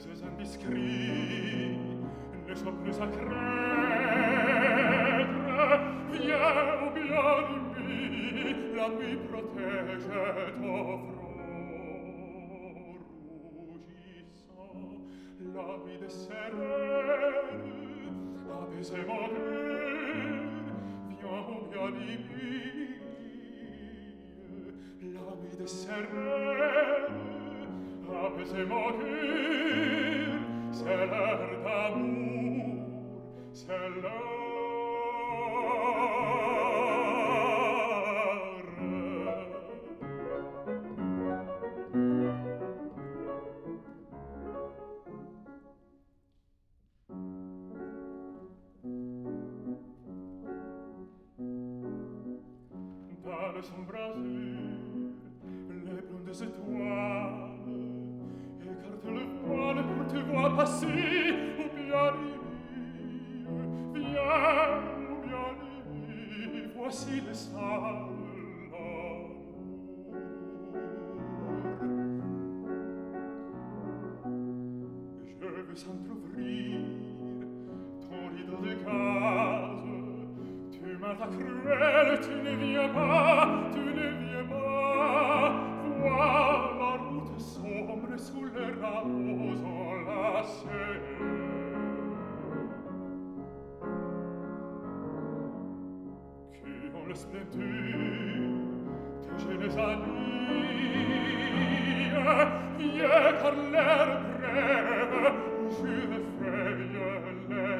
ces indiscrets ne sont plus à craindre. Viens au bien-aimé, la nuit protège ton front rougissant, la vie de sereine, apaiser mon cœur. Viens au bien-aimé, la vie de sereine, apaiser mon cœur. C'est l'heure d'amour, c'est l'heure. Dans le sombre azur, les blondes étoiles écartent le voile pour te voir passer. Au bien-aimé, viens, au bien-aimé, voici le salon. Je veux s'entr'ouvrir ton rideau de gaze. Tu m'as ta cruelle, tu ne viens pas, tu ne viens pas. Vois la route sombre sous les rameaux enlacés. Qui ont le splendeur de jeunes amis. Viens car l'air brève, je feuille les